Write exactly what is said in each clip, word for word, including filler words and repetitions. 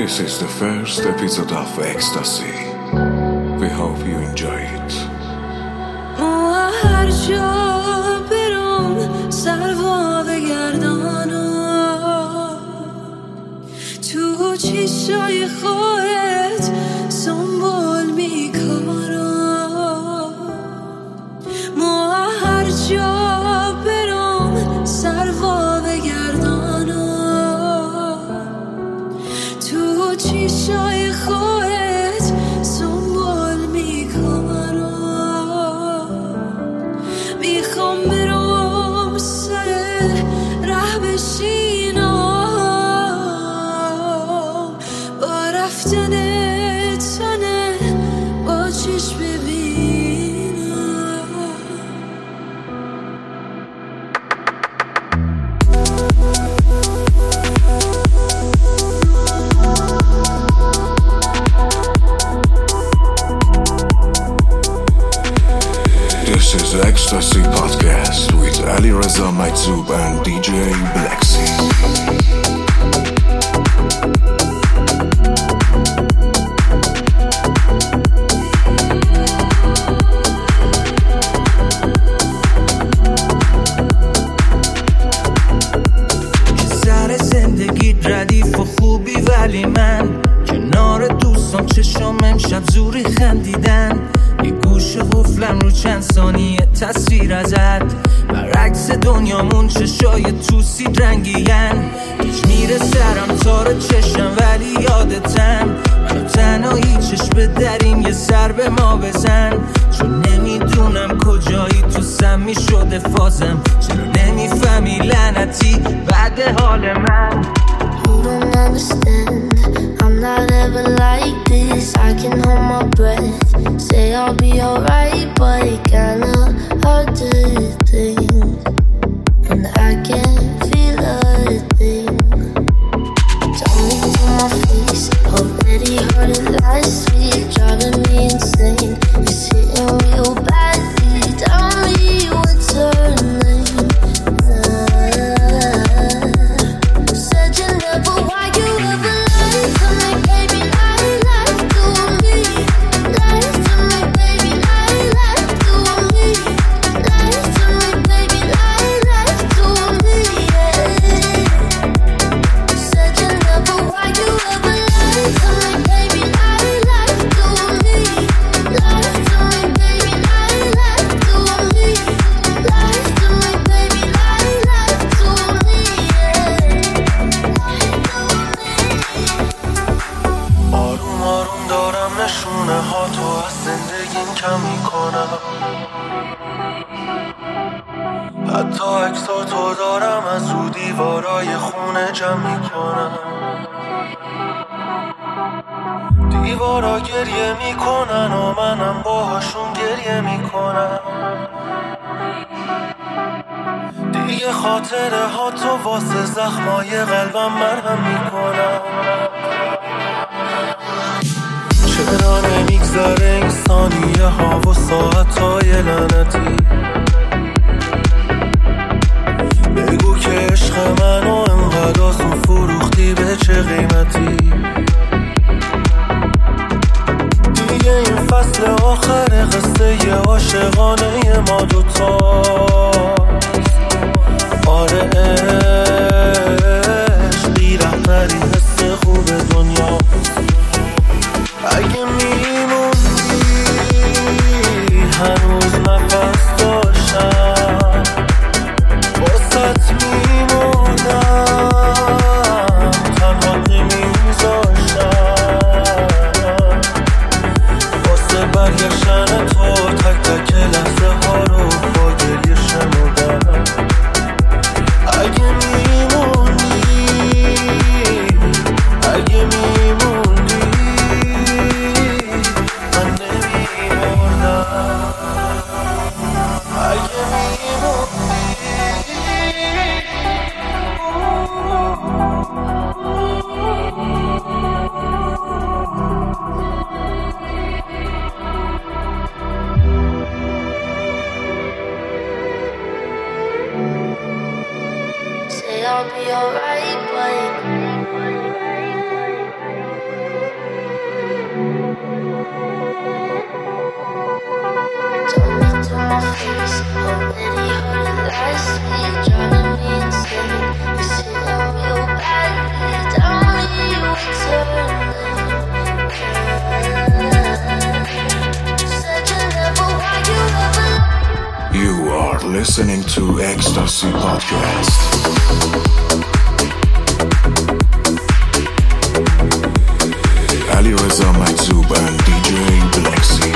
This is the first episode of Ecstasy. We hope you enjoy it. ما هر جا برم سروا بگردانم تو چشای خودت سنبول میکنم. ما هر جا برم سروا بگردانم تو چشای خودت سنبول میکنم. میخوام برم سر ره بشینم با رفتن تنه با چشم ببینم. This is Ecstasy Podcast with Ali Reza Maitzoub and دی جی Blacksy. سر زندگی ردیف و خوبی ولی من کنار دوستان چشم امشب زوری خندیدن. یه گوشه قفلم رو چند ثانیه تصویر ازت برعکس دنیامون چشای توسید رنگیین. هیچ میره سرم تار چشم ولی یادتم منو تنهایی چشم دریم یه سر به ما بزن. چون نمیدونم کجایی تو سمی شده فازم. چرا نمیفهمی لعنتی بعد حال من. You don't understand, I'm not ever like this. I can hold my breath, say I'll be alright, but it kinda hard to think, and I can't feel a thing. Tell me to my face, already heard it last week, driving me insane. It's hitting real badly, tell me what's her name. Said you never, why you ever lied to me, baby, lie, lie to me. Lie to me, baby, lie, lie to me. Lie to me, baby, lie, lie to me, yeah. Said you never, why you ever lied to me, baby, lie, lie to me. Lie to me, baby, lie, lie to me. Lie to me, baby, lie, lie to me, yeah. آروم آروم دارم نشونه ها تو از زندگیم کم میکنم. حتی عکسا تو دارم از رو دیوارای خونه جمع میکنم. دیوارا گریه میکنن و منم باهاشون گریه میکنم. دیگه خاطره ها تو واسه زخمای قلبم مرهم میکنم. چرا نمیگذره این ثانیه ها و ساعت های لعنتی. بگو که عشق منو انقدر آسون فروختی به چه قیمتی. دیگه این فصل آخر قصه ی عاشقانه ما دوتاست. آره عشقی رهبری حس خوب دنیا. اگه میموندی هنوز نفس داشتم واسط میموندم تنها نمیذاشتم واسه برگشتن تو تک تک لحظه ها رو با گریه شنودم. اگه میموندی اگه میموندی Listening to Ecstasy Podcast. Ali Reza Maizub and D J Blexy.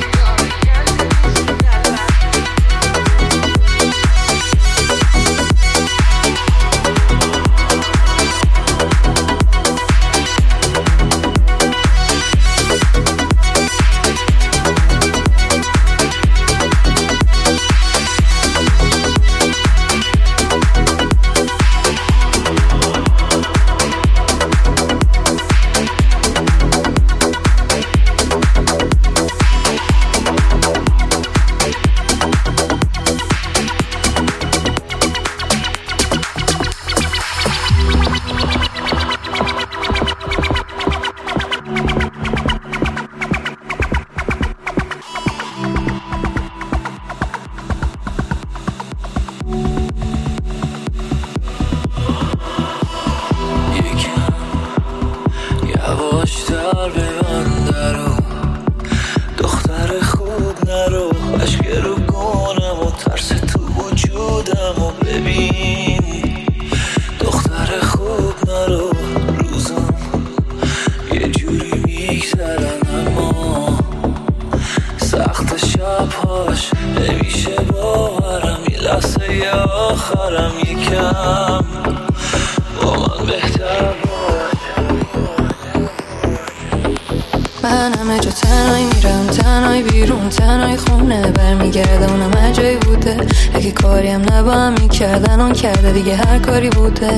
من همه جا تنهایی میرم، تنهایی بیرون، تنهایی خونه برمیگردم. اونم عجایی بوده اگه کاری هم نبا هم میکردن آن کرده دیگه هر کاری بوده.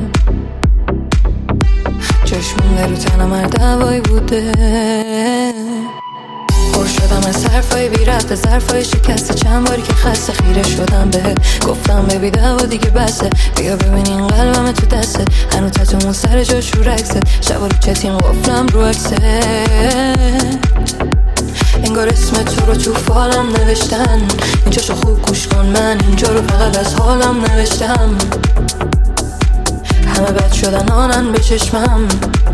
چشمون رو تنم هر دوایی بوده. پر شدم از حرفای بی رفت، از حرفای شکسته. چند باری که خسته خیره شدم بهت گفتم ببی دوا دیگه بسه. بیا ببین این قلبم تو دسته، هنو تتومون سر جاش رو رکسه. شبا رو چتیم قفلم رو عکسه، انگار اسم تو رو تو فالم نوشتن. اینجاشو خوب گوش کن، من اینجا رو فقط از حالم نوشتم. همه بد شدن آنن به چشمم،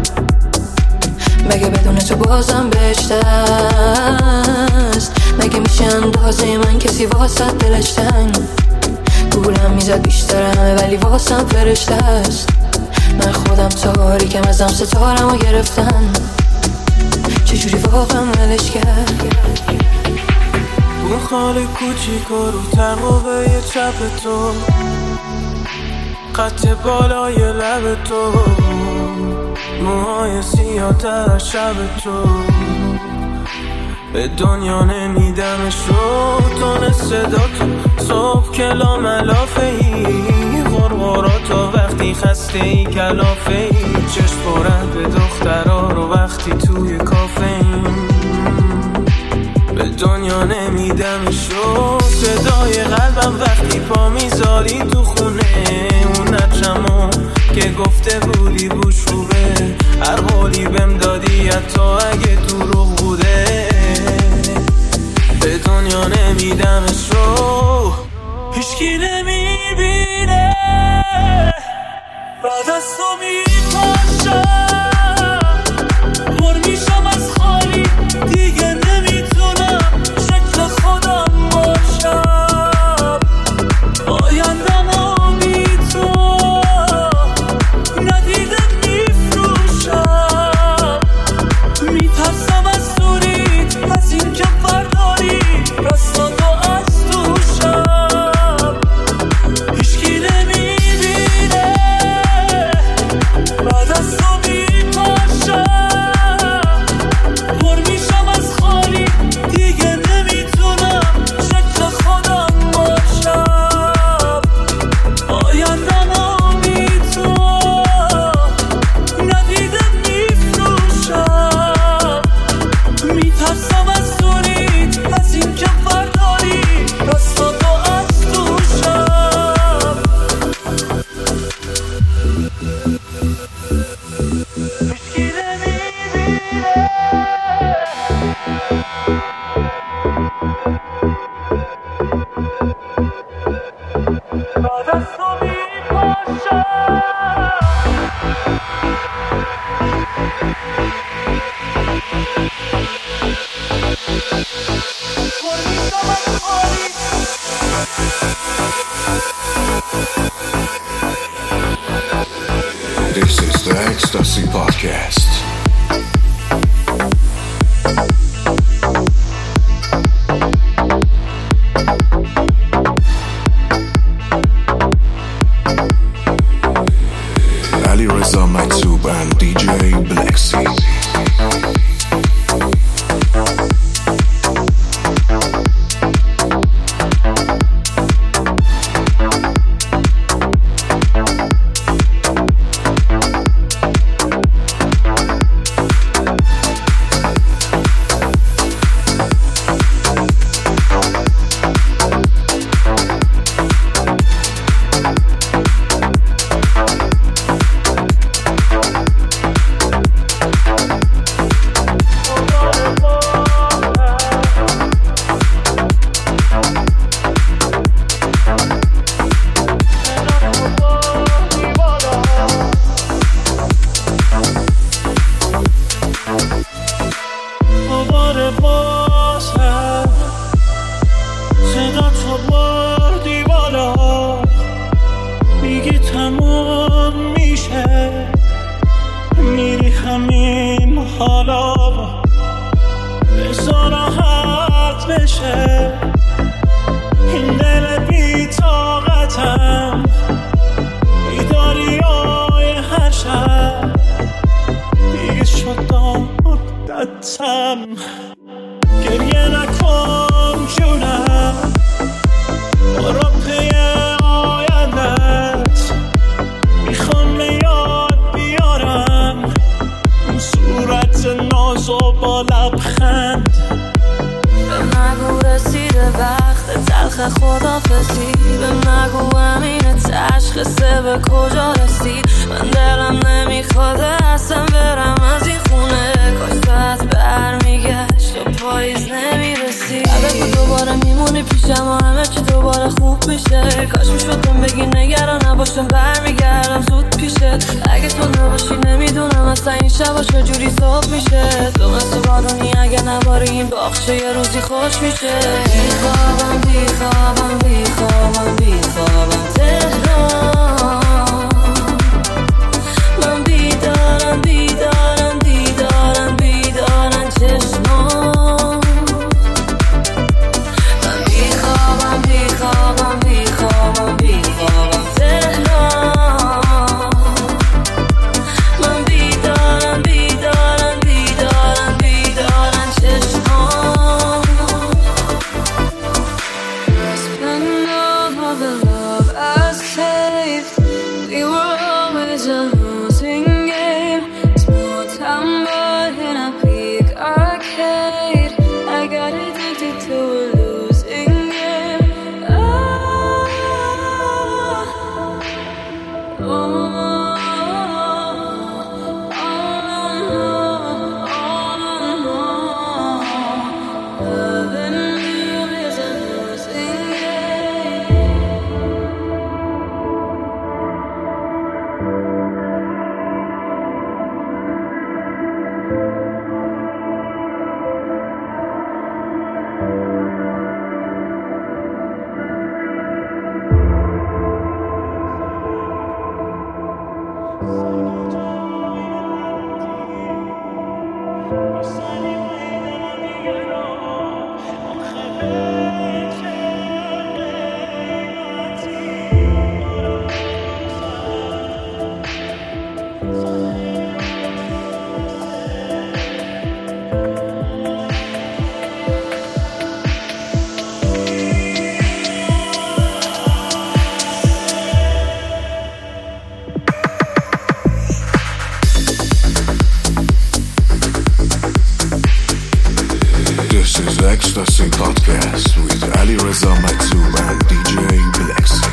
مگه بدون تو بازم بهشت است؟ مگه میشه اندازه من کسی واسط دلش تنگ؟ گولم میزد بیشتر همه ولی واسم فرشته است. من خودم تاریکم ازم ستارم رو گرفتن، چجوری واقعا ولش کرد؟ اون خال کوچیک و رو تقوه چپ تو، قط بالای لب تو، موهای سیاه تر شب تو. به دنیا نمیدمش رو تون صدا تو، صبح کلا ملافه ای غرغراتا وقتی خسته ای کلافه ای. چشم پرند به دخترها رو وقتی توی کافه ای. به دنیا نمیدمش رو صدای قلبم وقتی پا میذاری تو خونه. اون نجمو که گفته بودی بوش خوبه، هر حالی بهم دادی حتی اگه دروغ بوده. به دنیا نمیدمش رو هیچکی نمیبینه، بعد از تو میپاشم پر میشم از خالی. دیگه نمیتونم شکل خودم باشم، آیندم و بی تو ندیده میفروشم. میترسم از Podcast. Ali Reza Maktub and D J Blacksy. گریه نکن جونم برو پی آیندت میخوام یاد بیارم اون صورت ناز و با لبخند به نگو رسیده وقت تلخ خدافزی به نگو امین تشخیصه به کجا رسید من دلم نمیخواده اصلا برم از این خونه کاش ساعت برمیگشت و پاییز نمیرسید الان دوباره میمونی پیشم و همه چی دوباره خوب میشه کاش میشدم بگی نگران نباشم برمیگردم زود پیشه اگه تو نباشی نمیدونم اصلا این شبا چجوری صبح میشه تو مثل بارونی اگه نباری این باخشه یه روزی خوش میشه بیخوابم بیخوابم بیخوابم بیخوابم تهران من بیدارم بیدارم بیدارم بیدارم چشمام من بیخوابم بیخوابم بیخوابم بیخوابم تهران من بیدارم بیدارم بیدارم بیدارم چشمام Spend all of the love I saved We were always a losing game Small town boy in a big arcade I got addicted to a losing game ah, oh, oh, oh, oh, oh, loving you is a losing game This is Ecstasy Podcast with Ali Reza Maktub and D J Blacksy.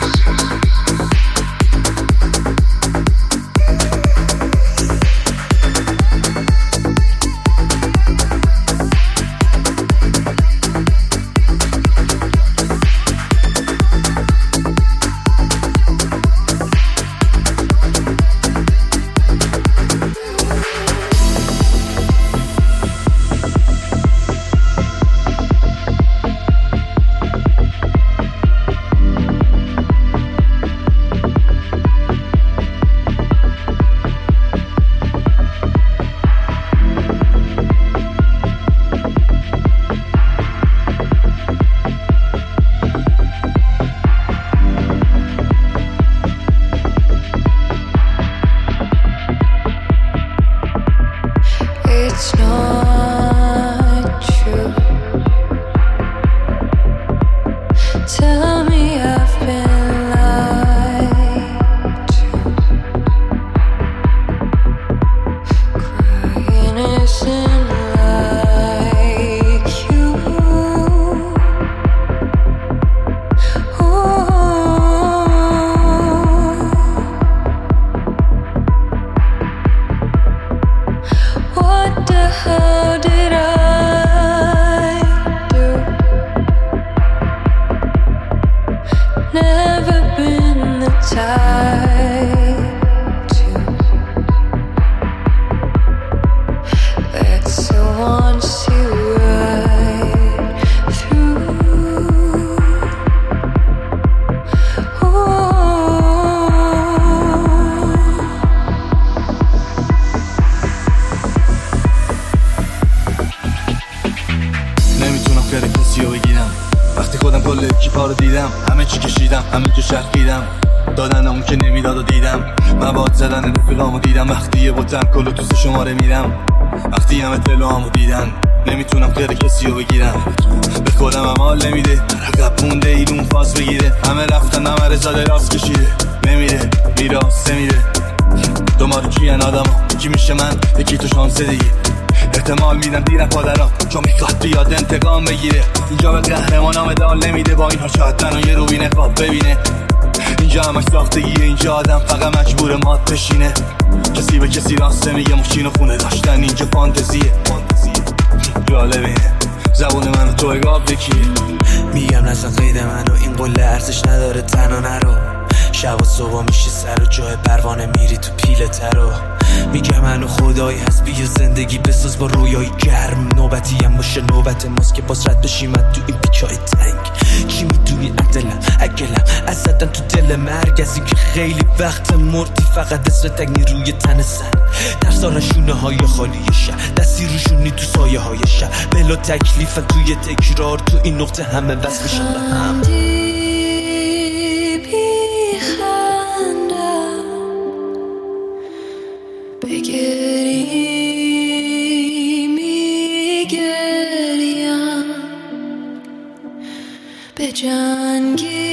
خودم کل اکیپا رو دیدم، همه چی کشیدم، همه جو شرقیدم، دادن اون که نمیداد و دیدم، مواد زدن رفیقامو دیدم، وقتی یه بوتم کلو تو سه شماره میرم، وقتی همه تلوامو دیدن نمیتونم غیر کسی رو بگیرم، به خودم هم حال نمیده، عقب مونده ایلون فاز بگیره، همه رفتن همه رزاده راست کشیده، نمیره میراست نمیره، دومارو کیان آدم ها، یکی میشه من یکی تو شانسه دیگه، احتمال میدم دیرم پادرها چون میخواد بیاد انتقام بگیره، اینجا به قهرمانا مدال نمیده، با اینها شاید منو یه رو بینه خواب ببینه، اینجا همش ساختگیه، اینجا آدم فقط مجبور مات بشینه، کسی به کسی راسته میگه مشکین و خونه داشتن اینجا فانتزیه، جالبه زبون منو تو اگاب بکی میگم نزن قید منو، این قله ارزش نداره تنها نرو، شب و صبح میشه سر و جای پروانه میری تو پیله ترو، میگم منو خدایی هست بیا زندگی بساز با رویای گرم، نوبتی هم باشه نوبت ماست که باز رد بشیم تو این پیچای تنگ، چی میدونی عدلم اگلم از زدن تو دل مرگ، از این که خیلی وقت مردی فقط اسم تگنی روی تن سن، ترسان شونه های خالی شهر، دستی روشونی تو سایه های شهر، بلا تکلیفم توی تکرار، تو این نقطه همه بس میشن به هم. بگری میگریم به جنگی